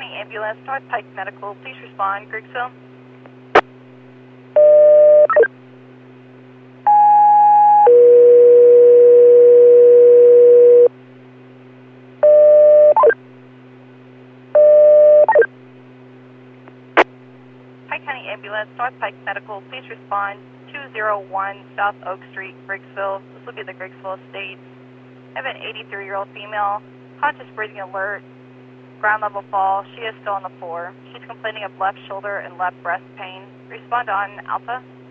County Ambulance, North Pike Medical, please respond, Griggsville. Pike County Ambulance, North Pike Medical, please respond, 201 South Oak Street, Griggsville. This will be the Griggsville Estate. I have an 83-year-old female, conscious breathing alert, ground level fall. She is still on the floor. She's complaining of left shoulder and left breast pain. Respond on Alpha.